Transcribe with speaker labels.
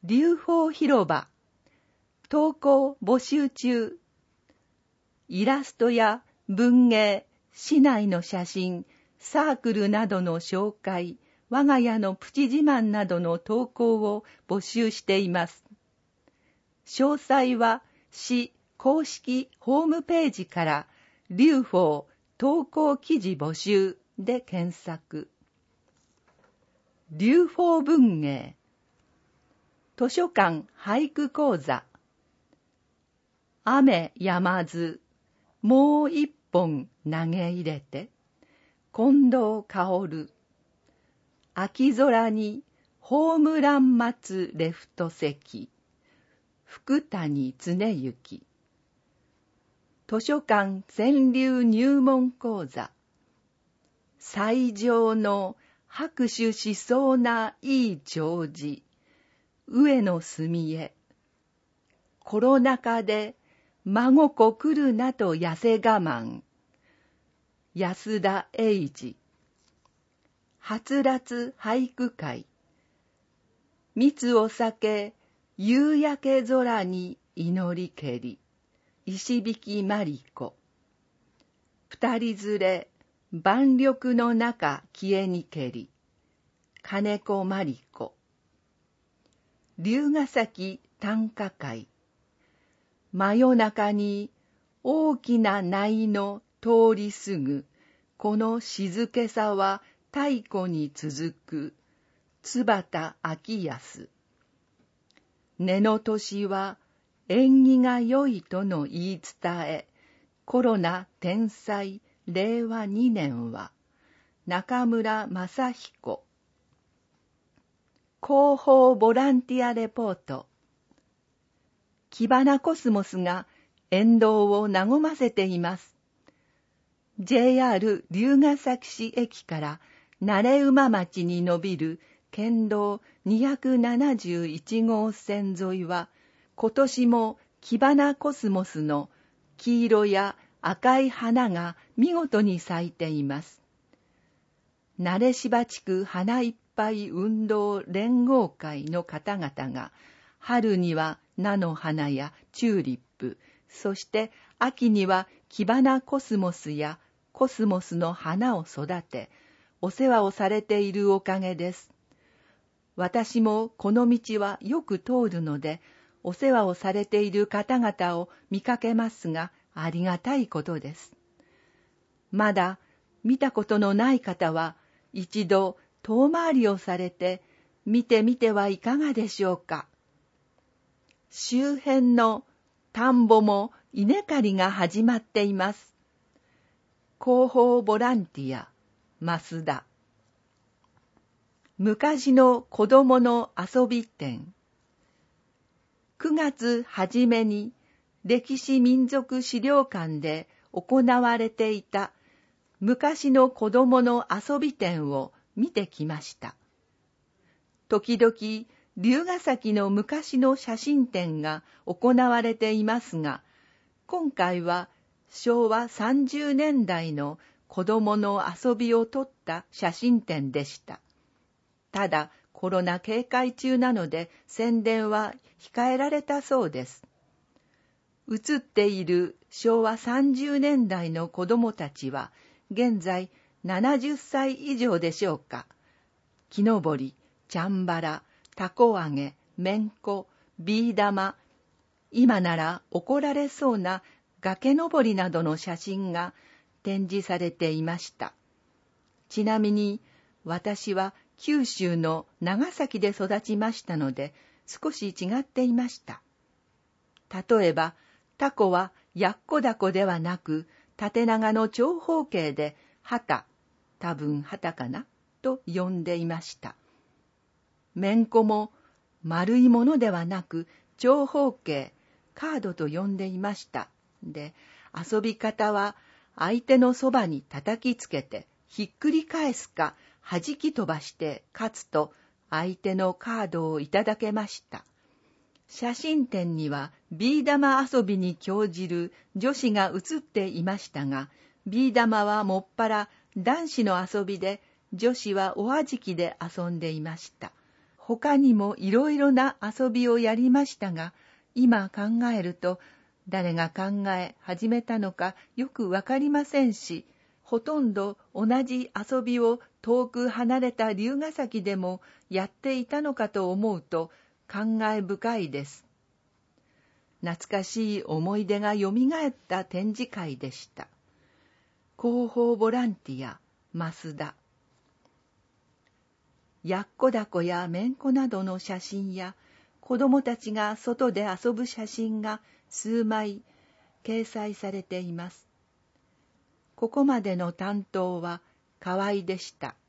Speaker 1: 流芳広場、投稿募集中。イラストや文芸、市内の写真、サークルなどの紹介、我が家のプチ自慢などの投稿を募集しています。詳細は市公式ホームページから流芳投稿記事募集で検索。流芳文芸、図書館俳句講座、雨止まずもう一本投げ入れて、近藤薫。秋空にホームラン待つレフト席、福谷恒之。図書館川柳入門講座、最上の拍手しそうないい弔辞、上野澄江。コロナ禍で孫子来るなと痩せ我慢、安田英二。はつらつ俳句会、蜜を避け夕焼け空に祈りけり、石引まりこ。二人連れ万緑の中消えにけり、金子まりこ。龍ヶ崎短歌会、真夜中に大きな鳴の通り過ぐ、この静けさは太古に続く、津端昭康。根の年は縁起が良いとの言い伝え、コロナ天災令和2年は、中村正彦。広報ボランティアレポート。キバナコスモスが沿道を和ませています。JR 龍ヶ崎市駅から慣馬町に伸びる県道271号線沿いは、今年もキバナコスモスの黄色や赤い花が見事に咲いています。慣芝地区花いっぱい運動連合会の方々が、春には菜の花やチューリップ、そして秋にはキバナコスモスやコスモスの花を育て、お世話をされているおかげです。私もこの道はよく通るので、お世話をされている方々を見かけますが、ありがたいことです。まだ見たことのない方は、一度遠回りをされて見てみてはいかがでしょうか。周辺の田んぼも稲刈りが始まっています。広報ボランティア、増田。昔の子供の遊び展。9月初めに歴史民族資料館で行われていた昔の子供の遊び展を見てきました。時々龍ヶ崎の昔の写真展が行われていますが、今回は昭和30年代の子供の遊びを撮った写真展でした。ただコロナ警戒中なので宣伝は控えられたそうです。写っている昭和30年代の子供たちは現在70歳以上でしょうか。木登り、チャンバラ、たこ揚げ、めんこ、ビー玉、今なら怒られそうな崖登りなどの写真が展示されていました。ちなみに私は九州の長崎で育ちましたので少し違っていました。例えば、タコはやっこだこではなく縦長の長方形で旗、多分旗かなと呼んでいました。めんこも丸いものではなく長方形、カードと呼んでいました。で、遊び方は相手のそばに叩きつけてひっくり返すか弾き飛ばして勝つと相手のカードをいただけました。写真展にはビー玉遊びに興じる女子が写っていましたが、ビー玉はもっぱら男子の遊びで、女子はおはじきで遊んでいました。 他にもいろいろな遊びをやりましたが、今考えると誰が考え始めたのかよくわかりませんし、ほとんど同じ遊びを遠く離れた龍ヶ崎でもやっていたのかと思うと感慨深いです。懐かしい思い出がよみがえった展示会でした。広報ボランティア、増田。やっこだこやめんこなどの写真や、子供たちが外で遊ぶ写真が数枚掲載されています。ここまでの担当は河合でした。